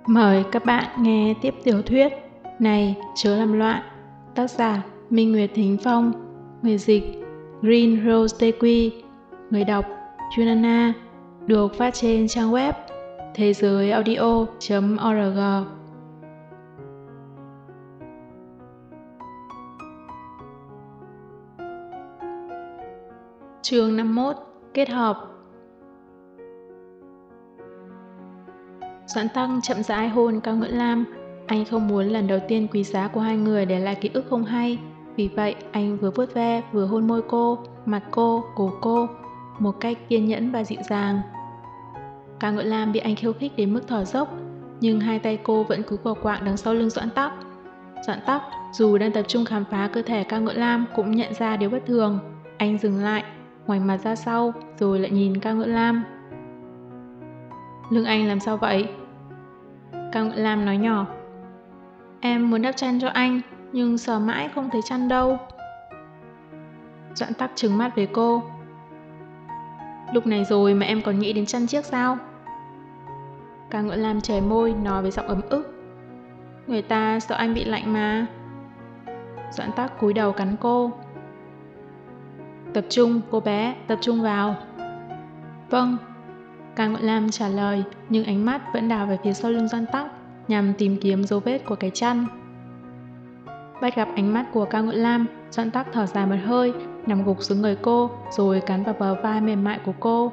Mời các bạn nghe tiếp tiểu thuyết Này Chớ Làm Loạn, tác giả Minh Nguyệt Thính Phong, người dịch Green Rose Tequi, người đọc Junana, được phát trên trang web thế giới audio.org. Chương 51. Kết hợp. Doãn Tăng chậm rãi hôn Cao Ngưỡng Lam. Anh không muốn lần đầu tiên quý giá của hai người để lại ký ức không hay. Vì vậy, anh vừa vuốt ve vừa hôn môi cô, mặt cô, cổ cô, một cách kiên nhẫn và dịu dàng. Cao Ngưỡng Lam bị anh khiêu khích đến mức thở dốc, nhưng hai tay cô vẫn cứ quờ quạng đằng sau lưng Doãn Tắc. Doãn Tắc, dù đang tập trung khám phá cơ thể Cao Ngưỡng Lam, cũng nhận ra điều bất thường. Anh dừng lại, ngoảnh mặt ra sau, rồi lại nhìn Cao Ngưỡng Lam. Lưng anh làm sao vậy? Cao Ngưỡng Lam nói nhỏ. Em muốn đắp chăn cho anh, nhưng sờ mãi không thấy chăn đâu. Doãn Tắc trừng mắt với cô. Lúc này rồi mà em còn nghĩ đến chăn chiếc sao? Cao Ngưỡng Lam chảy môi, nói với giọng ấm ức. Người ta sợ anh bị lạnh mà. Doãn Tắc cúi đầu cắn cô. Tập trung, cô bé, tập trung vào. Vâng. Cao Ngưỡng Lam trả lời, nhưng ánh mắt vẫn đảo về phía sau lưng Doãn Tắc, nhằm tìm kiếm dấu vết của cái chăn. Bắt gặp ánh mắt của Cao Ngưỡng Lam, Doãn Tắc thở dài một hơi, nằm gục xuống người cô, rồi cắn vào bờ vai mềm mại của cô.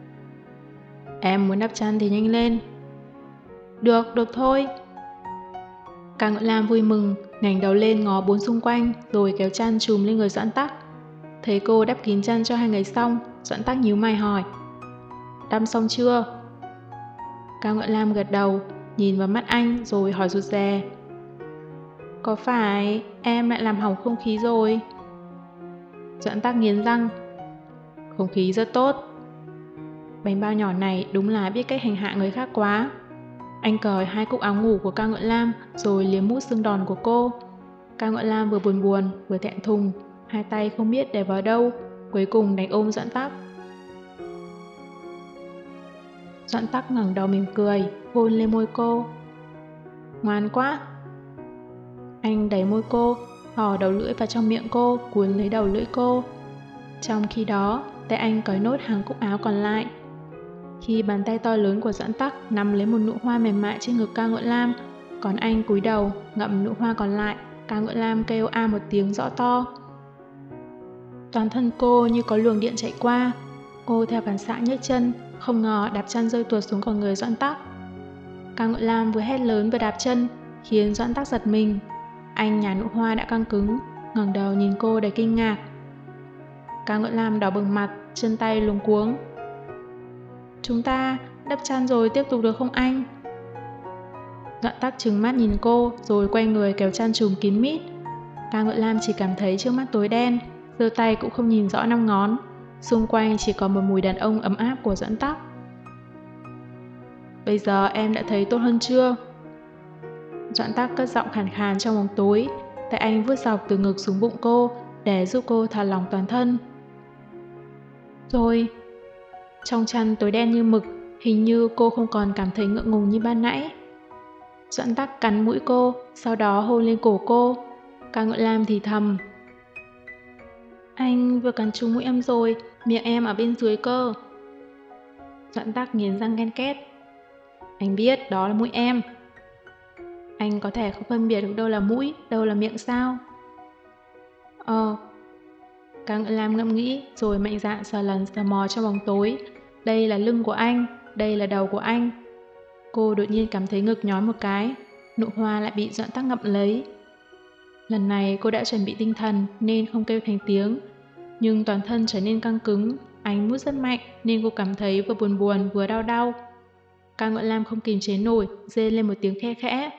Em muốn đắp chăn thì nhanh lên. Được thôi. Cao Ngưỡng Lam vui mừng, ngẩng đầu lên ngó bốn xung quanh, rồi kéo chăn trùm lên người Doãn Tắc. Thấy cô đắp kín chăn cho hai người xong, Doãn Tắc nhíu mày hỏi. Đắp xong chưa? Cao Ngưỡng Lam gật đầu, nhìn vào mắt anh rồi hỏi rụt rè. Có phải em lại làm hỏng không khí rồi? Doãn Tắc nghiến răng. Không khí rất tốt. Bánh bao nhỏ này đúng là biết cách hành hạ người khác quá. Anh cởi hai cúc áo ngủ của Cao Ngưỡng Lam rồi liếm mút xương đòn của cô. Cao Ngưỡng Lam vừa buồn vừa thẹn thùng, hai tay không biết để vào đâu, cuối cùng đánh ôm Doãn Tắc. Doãn Tắc ngẩng đầu mỉm cười, hôn lên môi cô. Ngoan quá. Anh đẩy môi cô, thò đầu lưỡi vào trong miệng cô, cuốn lấy đầu lưỡi cô. Trong khi đó, tay anh cởi nốt hàng cúc áo còn lại. Khi bàn tay to lớn của Doãn Tắc nắm lấy một nụ hoa mềm mại trên ngực Cao Ngưỡng Lam, còn anh cúi đầu ngậm nụ hoa còn lại, Cao Ngưỡng Lam kêu a một tiếng rõ to. Toàn thân cô như có luồng điện chạy qua. Cô theo phản xạ nhấc chân, không ngờ đạp chân rơi tuột xuống con người Doãn Tắc. Cao Ngưỡng Lam vừa hét lớn vừa đạp chân, khiến Doãn Tắc giật mình. Anh nhả nụ hoa đã căng cứng, ngẩng đầu nhìn cô đầy kinh ngạc. Cao Ngưỡng Lam đỏ bừng mặt, chân tay luống cuống. Chúng ta đắp chăn rồi tiếp tục được không anh? Doãn Tắc trừng mắt nhìn cô, rồi quay người kéo chăn trùm kín mít. Cao Ngưỡng Lam chỉ cảm thấy trước mắt tối đen, giơ tay cũng không nhìn rõ 5 ngón. Xung quanh chỉ có một mùi đàn ông ấm áp của Doãn Tắc. Bây giờ em đã thấy tốt hơn chưa? Doãn Tắc cất giọng khàn khàn trong bóng tối, tay anh vuốt dọc từ ngực xuống bụng cô để giúp cô thả lỏng toàn thân. Rồi. Trong chăn tối đen như mực, hình như cô không còn cảm thấy ngượng ngùng như ban nãy. Doãn Tắc cắn mũi cô, sau đó hôn lên cổ cô. Cao Ngưỡng Lam thì thầm. Anh vừa cắn trúng mũi em rồi, miệng em ở bên dưới cơ. Doãn Tắc nghiến răng ghen két. Anh biết đó là mũi em. Anh có thể không phân biệt được đâu là mũi, đâu là miệng sao? Cao Ngưỡng Lam ngẫm nghĩ rồi mạnh dạn sờ lần sờ mò trong bóng tối. Đây là lưng của anh, đây là đầu của anh. Cô đột nhiên cảm thấy ngực nhói một cái, nụ hoa lại bị Doãn Tắc ngậm lấy. Lần này cô đã chuẩn bị tinh thần nên không kêu thành tiếng, nhưng toàn thân trở nên căng cứng, ánh mút rất mạnh nên cô cảm thấy vừa buồn vừa đau đau. Cao Ngưỡng Lam không kìm chế nổi, rên lên một tiếng khe khẽ.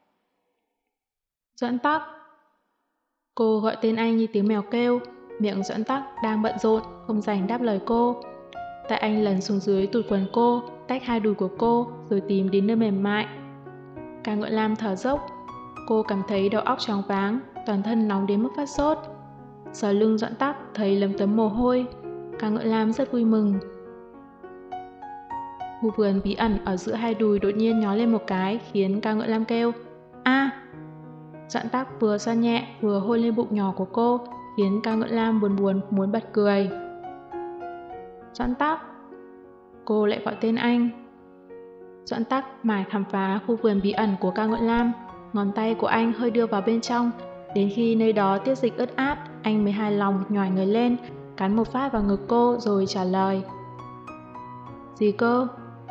Doãn Tắc. Cô gọi tên anh như tiếng mèo kêu, miệng Doãn Tắc đang bận rộn, không rảnh đáp lời cô. Tay anh lần xuống dưới tụt quần cô, tách hai đùi của cô, rồi tìm đến nơi mềm mại. Cao Ngưỡng Lam thở dốc, cô cảm thấy đầu óc choáng váng, toàn thân nóng đến mức phát sốt. Sờ lưng Doãn Tắc thấy lấm tấm mồ hôi, Cao Ngưỡng Lam rất vui mừng. Khu vườn bí ẩn ở giữa hai đùi đột nhiên nhó lên một cái khiến Cao Ngựa Lam kêu a. Doãn Tắc vừa xoa nhẹ vừa hôn lên bụng nhỏ của cô khiến Cao Ngựa Lam buồn buồn muốn bật cười. Doãn Tắc. Cô lại gọi tên anh. Doãn Tắc mải khám phá khu vườn bí ẩn của Cao Ngựa Lam, ngón tay của anh hơi đưa vào bên trong, đến khi nơi đó tiết dịch ướt át, anh mới hài lòng nhòi người lên, cắn một phát vào ngực cô rồi trả lời. Gì cơ?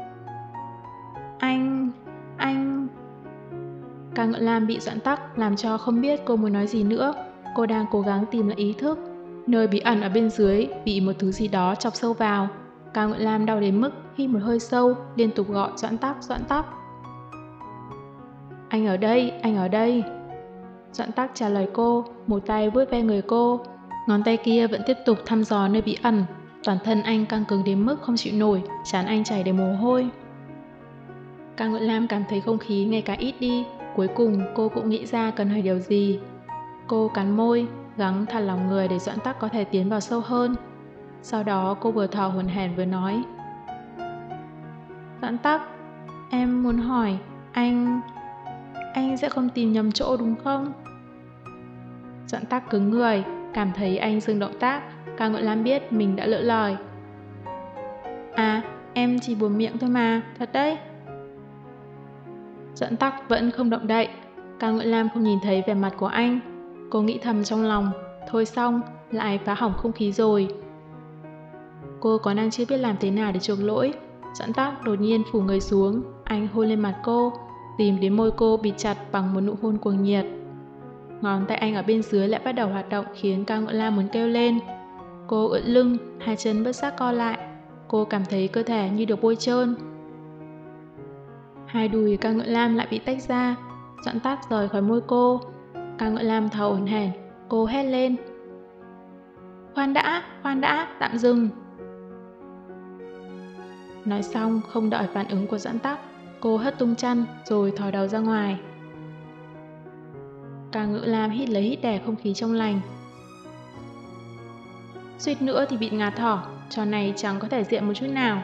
Anh... Cao Ngựa Lam bị Doãn Tắc làm cho không biết cô muốn nói gì nữa. Cô đang cố gắng tìm lại ý thức. Nơi bí ẩn ở bên dưới bị một thứ gì đó chọc sâu vào. Cao Ngựa Lam đau đến mức hít một hơi sâu, liên tục gọi Doãn Tắc, Doãn Tắc. Anh ở đây, anh ở đây. Doãn Tắc trả lời cô, một tay vuốt ve người cô. Ngón tay kia vẫn tiếp tục thăm dò nơi bí ẩn. Toàn thân anh căng cứng đến mức không chịu nổi, trán anh chảy đầy mồ hôi. Cao Ngựa Lam cảm thấy không khí ngày càng ít đi. Cuối cùng cô cũng nghĩ ra cần hỏi điều gì. Cô cắn môi, gắng thả lòng người để Doãn Tắc có thể tiến vào sâu hơn. Sau đó cô vừa thở hổn hển vừa nói. Doãn Tắc, em muốn hỏi, anh sẽ không tìm nhầm chỗ đúng không? Doãn Tắc cứng người, cảm thấy anh dừng động tác. Cao Ngựa Lam biết mình đã lỡ lời. À, em chỉ buồn miệng thôi mà, thật đấy. Doãn Tắc vẫn không động đậy. Cao Ngựa Lam không nhìn thấy vẻ mặt của anh. Cô nghĩ thầm trong lòng, thôi xong, lại phá hỏng không khí rồi. Cô còn đang chưa biết làm thế nào để chuộc lỗi. Doãn Tắc đột nhiên phủ người xuống, anh hôn lên mặt cô, tìm đến môi cô bịt chặt bằng một nụ hôn cuồng nhiệt. Ngón tay anh ở bên dưới lại bắt đầu hoạt động khiến Cao Ngựa Lam muốn kêu lên. Cô ưỡn lưng, hai chân bất giác co lại. Cô cảm thấy cơ thể như được bôi trơn. Hai đùi Cao Ngựa Lam lại bị tách ra. Doãn Tắc rời khỏi môi cô. Cao Ngựa Lam thở hổn hển. Cô hét lên. Khoan đã, tạm dừng. Nói xong, không đợi phản ứng của Doãn Tắc, cô hất tung chăn rồi thò đầu ra ngoài. Cao Ngựa Lam hít lấy hít đè không khí trong lành. Suýt nữa thì bị ngạt thở, trò này chẳng có thể diện một chút nào.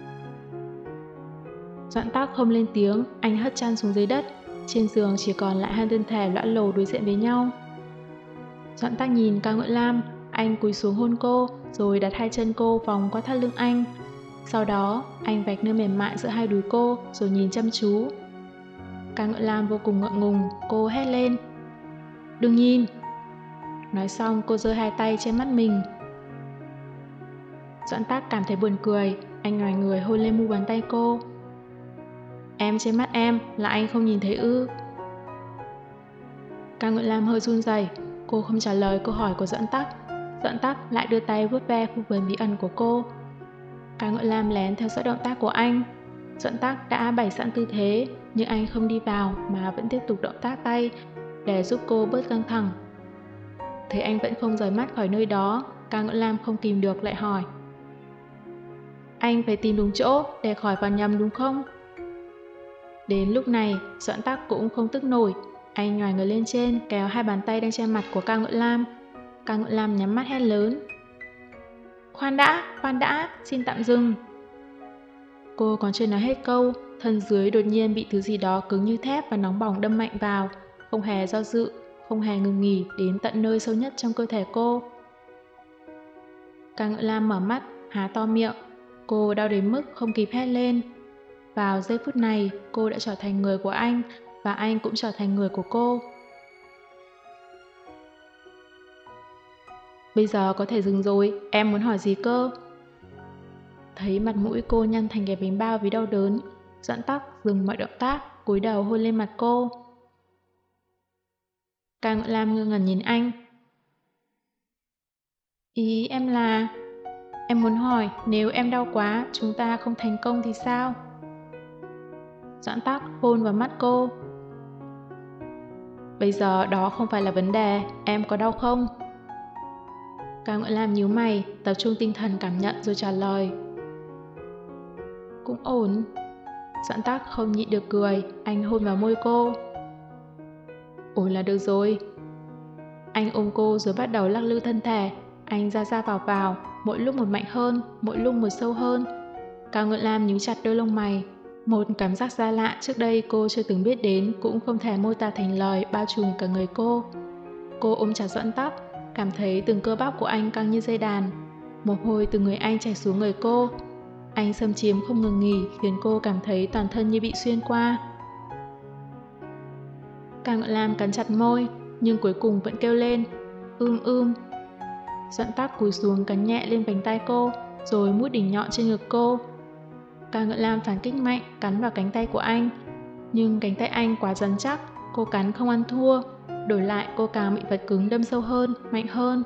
Doãn Tắc không lên tiếng, anh hất chăn xuống dưới đất. Trên giường chỉ còn lại hai thân thể lõa lồ đối diện với nhau. Doãn Tắc nhìn Cao Ngựa Lam, anh cúi xuống hôn cô, rồi đặt hai chân cô vòng qua thắt lưng anh. Sau đó, anh vạch nơi mềm mại giữa hai đùi cô, rồi nhìn chăm chú. Cao Ngựa Lam vô cùng ngượng ngùng, cô hét lên. Đừng nhìn! Nói xong, cô giơ hai tay trên mắt mình. Doãn Tắc cảm thấy buồn cười, anh nhòi người hôn lên mu bàn tay cô. Em trên mắt em là anh không nhìn thấy ư? Cao Ngựa Lam hơi run rẩy, cô không trả lời câu hỏi của Doãn Tắc. Doãn Tắc lại đưa tay vuốt ve khu vườn bí ẩn của cô. Cao Ngựa Lam lén theo dõi động tác của anh. Doãn Tắc đã bày sẵn tư thế, nhưng anh không đi vào mà vẫn tiếp tục động tác tay để giúp cô bớt căng thẳng. Thấy anh vẫn không rời mắt khỏi nơi đó, Cao Ngựa Lam không kìm được lại hỏi. Anh phải tìm đúng chỗ để khỏi vào nhầm đúng không? Đến lúc này, Doãn Tắc cũng không tức nổi. Anh nhòi người lên trên, kéo hai bàn tay đang che mặt của Cao Ngựa Lam. Cao Ngựa Lam nhắm mắt hét lớn. Khoan đã, xin tạm dừng. Cô còn chưa nói hết câu, thân dưới đột nhiên bị thứ gì đó cứng như thép và nóng bỏng đâm mạnh vào, không hề do dự, không hề ngừng nghỉ đến tận nơi sâu nhất trong cơ thể cô. Cao Ngựa Lam mở mắt, há to miệng. Cô đau đến mức không kịp hét lên. Vào giây phút này, cô đã trở thành người của anh, và anh cũng trở thành người của cô. Bây giờ có thể dừng rồi, em muốn hỏi gì cơ? Thấy mặt mũi cô nhăn thành cái bánh bao vì đau đớn, Doãn Tắc dừng mọi động tác, cúi đầu hôn lên mặt cô. Cao Ngựa Lam ngơ ngẩn nhìn anh. Ý em là... Em muốn hỏi nếu em đau quá chúng ta không thành công thì sao? Doãn Tắc hôn vào mắt cô. Bây giờ đó không phải là vấn đề, em có đau không? Cao Ngựa Lam nhíu mày, tập trung tinh thần cảm nhận rồi trả lời. Cũng ổn. Doãn Tắc không nhịn được cười, anh hôn vào môi cô. Ổn là được rồi. Anh ôm cô rồi bắt đầu lắc lư thân thể, anh ra vào, mỗi lúc một mạnh hơn, mỗi lúc một sâu hơn. Cao Ngự Lam nhíu chặt đôi lông mày. Một cảm giác xa lạ trước đây cô chưa từng biết đến cũng không thể mô tả thành lời bao trùm cả người cô. Cô ôm chặt Doãn Tắc, cảm thấy từng cơ bắp của anh căng như dây đàn. Mồ hôi từ người anh chảy xuống người cô. Anh xâm chiếm không ngừng nghỉ khiến cô cảm thấy toàn thân như bị xuyên qua. Cao Ngự Lam cắn chặt môi, nhưng cuối cùng vẫn kêu lên, ưm. Doãn Tắc cúi xuống cắn nhẹ lên vành tay cô, rồi mút đỉnh nhọn trên ngực cô. Cao Ngự Lam phản kích mạnh, cắn vào cánh tay của anh. Nhưng cánh tay anh quá rắn chắc, cô cắn không ăn thua. Đổi lại cô càng bị vật cứng đâm sâu hơn, mạnh hơn.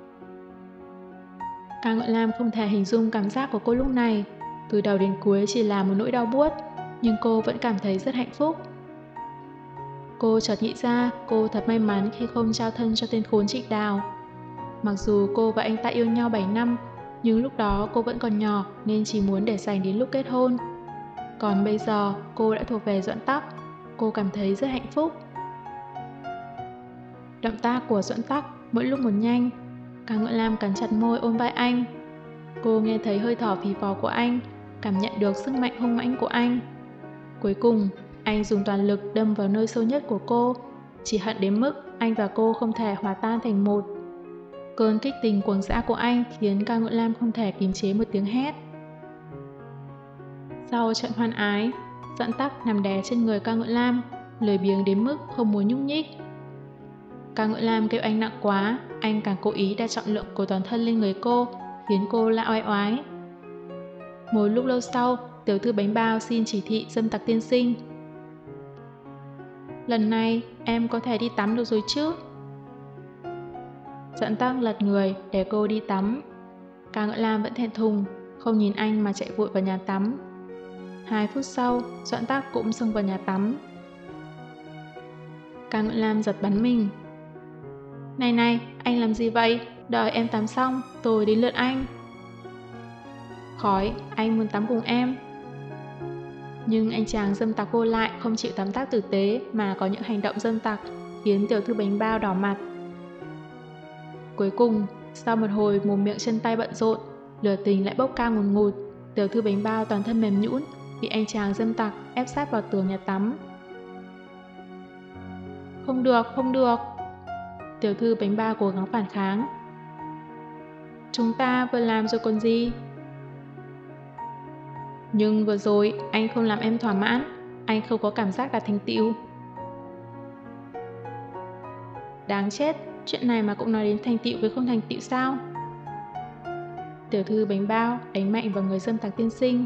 Cao Ngự Lam không thể hình dung cảm giác của cô lúc này. Từ đầu đến cuối chỉ là một nỗi đau buốt, nhưng cô vẫn cảm thấy rất hạnh phúc. Cô chợt nghĩ ra cô thật may mắn khi không trao thân cho tên khốn Trịnh Đào. Mặc dù cô và anh ta yêu nhau 7 năm, nhưng lúc đó cô vẫn còn nhỏ nên chỉ muốn để dành đến lúc kết hôn. Còn bây giờ cô đã thuộc về Doãn Tắc, cô cảm thấy rất hạnh phúc. Động tác của Doãn Tắc mỗi lúc một nhanh. Cao Ngự Lam cắn chặt môi ôm vai anh. Cô nghe thấy hơi thở phì phò của anh, cảm nhận được sức mạnh hung mãnh của anh. Cuối cùng, anh dùng toàn lực đâm vào nơi sâu nhất của cô, chỉ hận đến mức anh và cô không thể hòa tan thành một. Cơn kích tình cuồng dã của anh khiến Cao Ngự Lam không thể kìm chế một tiếng hét. Sau trận hoan ái, Doãn Tắc nằm đè trên người Cao Ngự Lam, lười biếng đến mức không muốn nhúc nhích. Cao Ngự Lam kêu anh nặng quá, anh càng cố ý đặt trọng lượng của toàn thân lên người cô, khiến cô lại oai oái. Một lúc lâu sau, tiểu thư bánh bao xin chỉ thị Dâm Tặc tiên sinh. Lần này em có thể đi tắm được rồi chứ? Doãn Tắc lật người để cô đi tắm. Cao Ngự Lam vẫn thẹn thùng, không nhìn anh mà chạy vội vào nhà tắm. 2 phút sau, Doãn Tắc cũng xông vào nhà tắm. Cao Ngự Lam giật bắn mình. Này, anh làm gì vậy? Đợi em tắm xong, rồi đến lượt anh. Khói, anh muốn tắm cùng em. Nhưng anh chàng dâm tặc vô lại không chịu tắm tác tử tế mà có những hành động dâm tặc, khiến tiểu thư bánh bao đỏ mặt. Cuối cùng, sau một hồi mồm miệng chân tay bận rộn, lửa tình lại bốc cao ngùn ngụt, tiểu thư bánh bao toàn thân mềm nhũn, bị anh chàng dâm tặc ép sát vào tường nhà tắm. Không được. Tiểu thư bánh bao cố gắng phản kháng. Chúng ta vừa làm rồi còn gì? Nhưng vừa rồi anh không làm em thỏa mãn, anh không có cảm giác đạt thành tựu. Đáng chết, chuyện này mà cũng nói đến thành tựu với không thành tựu sao? Tiểu thư bánh bao đánh mạnh vào người dâm tặc tiên sinh.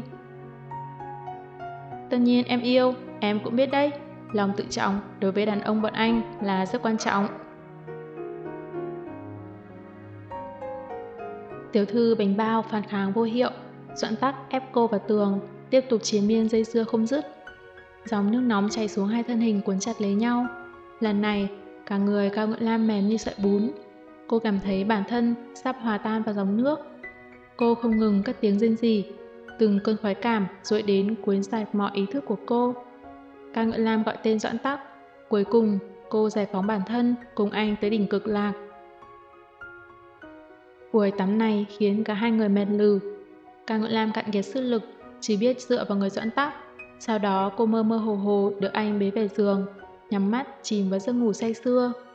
Tất nhiên em yêu, em cũng biết đấy, lòng tự trọng đối với đàn ông bọn anh là rất quan trọng. Tiểu thư bánh bao phản kháng vô hiệu, Doãn Tắc ép cô vào tường, tiếp tục chiến miên dây dưa không dứt. Dòng nước nóng chảy xuống hai thân hình cuốn chặt lấy nhau. Lần này, cả người Cao Ngự Lam mềm như sợi bún. Cô cảm thấy bản thân sắp hòa tan vào dòng nước. Cô không ngừng cất tiếng rên rỉ, từng cơn khoái cảm dội đến cuốn sạch mọi ý thức của cô. Cao Ngự Lam gọi tên Doãn Tắc. Cuối cùng, cô giải phóng bản thân cùng anh tới đỉnh cực lạc. Buổi tắm này khiến cả hai người mệt lử. Cao Ngự Lam cạn kiệt sức lực, chỉ biết dựa vào người Doãn Tắc. Sau đó cô mơ mơ hồ hồ được anh bế về giường, nhắm mắt chìm vào giấc ngủ say sưa.